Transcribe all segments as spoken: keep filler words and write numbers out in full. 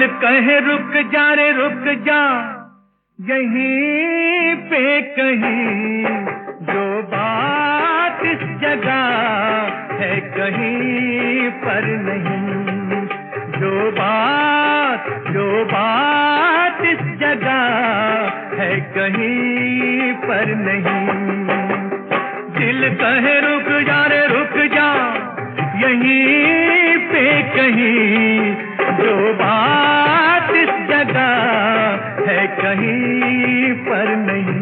दिल कहे रुक जा रे रुक जा, यहीं पे कहीं जो बात इस जगह है कहीं पर नहीं, जो बात जो बात इस जगह है कहीं पर नहीं। दिल कहे रुक जा रे रुक जा, यहीं पे कहीं जो बात इस जगह है कहीं पर नहीं।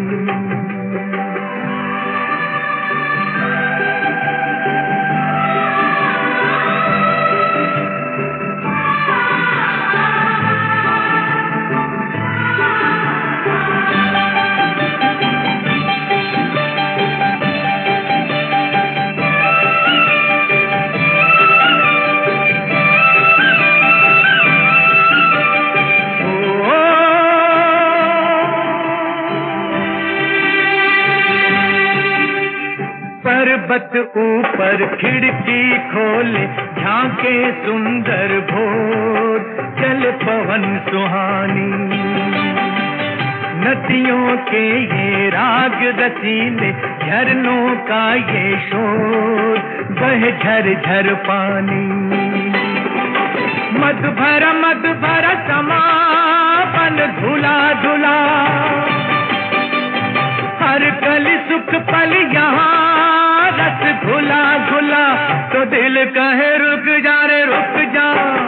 पर्वत ऊपर खिड़की खोले झांके सुंदर भोर, चल पवन सुहानी नदियों के ये राग रसीले, झरनों का ये शोर, बह झर झर पानी। मद भरा मद भरा समापन धुला धुला, हर कल सुख पल यहाँ रस घुला घुला। तो दिल कहे रुक जा रे रुक जा,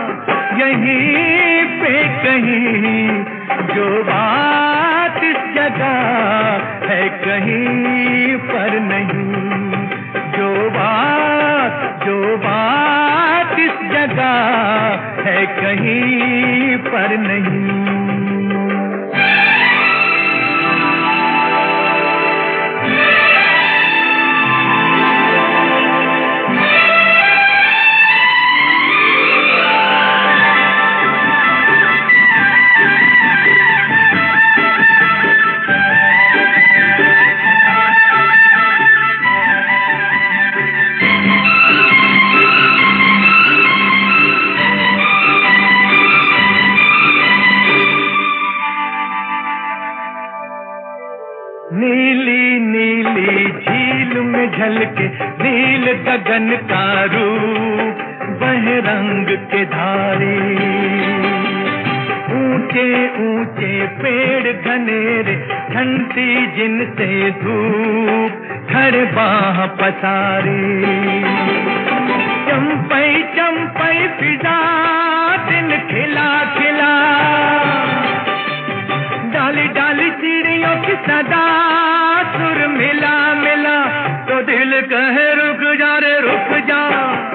यहीं पे कहीं जो बात इस जगह है कहीं पर नहीं, जो बात जो बात इस जगह है कहीं पर नहीं। नीली नीली झील में झलके नील गगन का रूप, बह रंग के धारे, ऊंचे ऊंचे पेड़ घनेरे, ठंडी जिनसे धूप, खड़े बाह पसारे। चंपई चंपई फिजा दिन खिला खिला, डाली डाली चिड़ियों की सदा सुर मिला मिला। तो दिल कहे रुक जा रे रुक जा,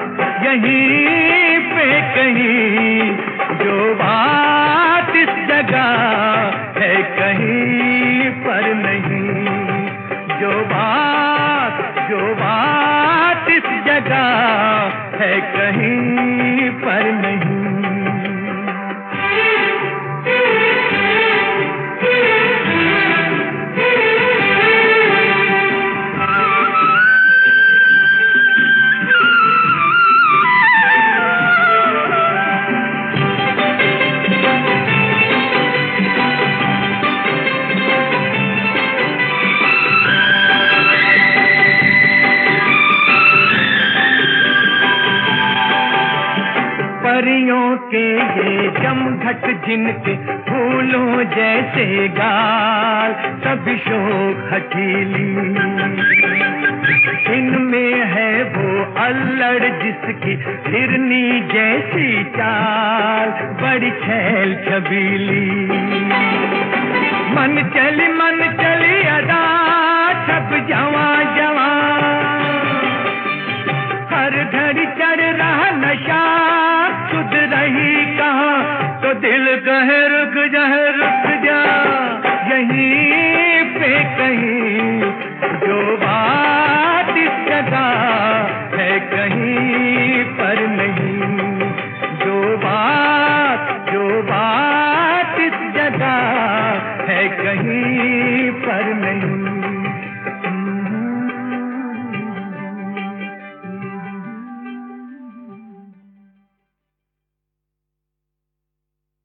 यहीं पे कहीं जो बात इस जगह है कहीं पर नहीं, जो बात जो बात इस जगह है कहीं पर नहीं। परियों के ये जमघट जिनके फूलों जैसे गाल, सभी शोक हठीली, इनमें है वो अल्लड़ जिसकी हिरनी जैसी चाल, बड़ी छैल छबीली। मन चली मन चली अदा छप जवां जवां, हर घड़ी चढ़ रहा नशा सुध रही कहाँ। तो दिल कहे रुक जा रुक जा, यहीं पे कहीं जो बात इस जगह है कहीं पर नहीं, जो बात जो बात इस जगह है कहीं पर नहीं।